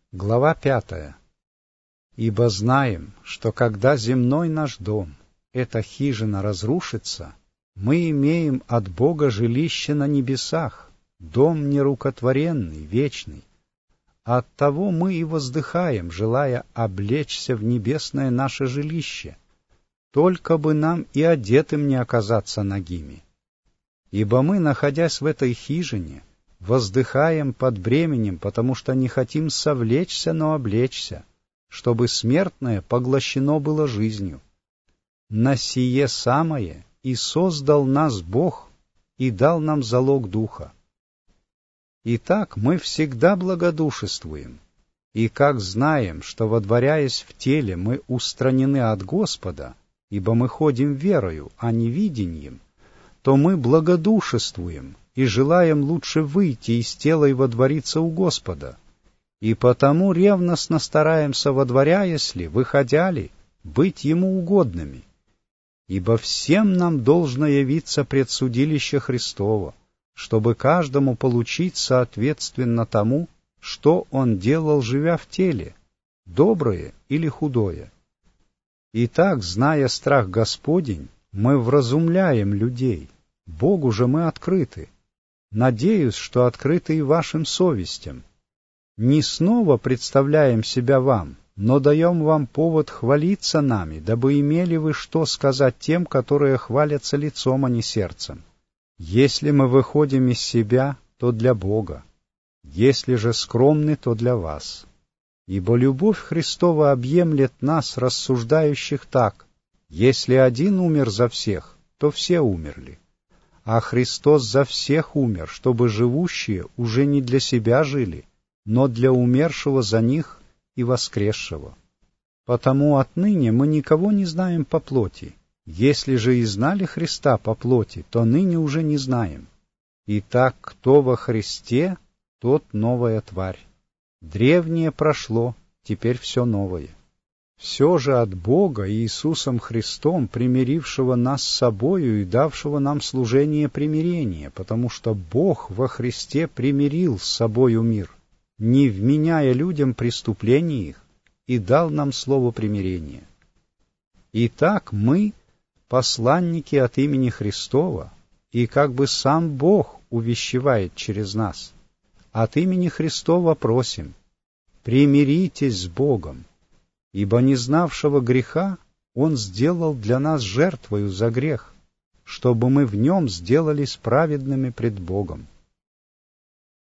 Глава 5. «Ибо знаем, что когда земной наш дом, эта хижина, разрушится, мы имеем от Бога жилище на небесах, дом нерукотворенный, вечный. Оттого мы и воздыхаем, желая облечься в небесное наше жилище, только бы нам и одетым не оказаться нагими. Ибо мы, находясь в этой хижине, воздыхаем под бременем, потому что не хотим совлечься, но облечься, чтобы смертное поглощено было жизнью. На сие самое и создал нас Бог и дал нам залог Духа. Итак, мы всегда благодушествуем, и как знаем, что, водворяясь в теле, мы устранены от Господа, ибо мы ходим верою, а не видением, то мы благодушествуем и желаем лучше выйти из тела и водвориться у Господа, и потому ревностно стараемся, водворяясь ли, выходя ли, быть Ему угодными. Ибо всем нам должно явиться пред судилище Христово, чтобы каждому получить соответственно тому, что он делал, живя в теле, доброе или худое. Итак, зная страх Господень, мы вразумляем людей, Богу же мы открыты. Надеюсь, что открыты и вашим совестям. Не снова представляем себя вам, но даем вам повод хвалиться нами, дабы имели вы что сказать тем, которые хвалятся лицом, а не сердцем. Если мы выходим из себя, то для Бога, если же скромны, то для вас. Ибо любовь Христова объемлет нас, рассуждающих так: если один умер за всех, то все умерли. А Христос за всех умер, чтобы живущие уже не для себя жили, но для умершего за них и воскресшего. Потому отныне мы никого не знаем по плоти. Если же и знали Христа по плоти, то ныне уже не знаем. Итак, кто во Христе, тот новая тварь. Древнее прошло, теперь все новое. Все же от Бога Иисусом Христом, примирившего нас с собою и давшего нам служение примирения, потому что Бог во Христе примирил с собою мир, не вменяя людям преступлений их, и дал нам слово примирения. Итак, мы посланники от имени Христова, и как бы сам Бог увещевает через нас. От имени Христова просим: примиритесь с Богом, ибо не знавшего греха Он сделал для нас жертвою за грех, чтобы мы в Нем сделались праведными пред Богом.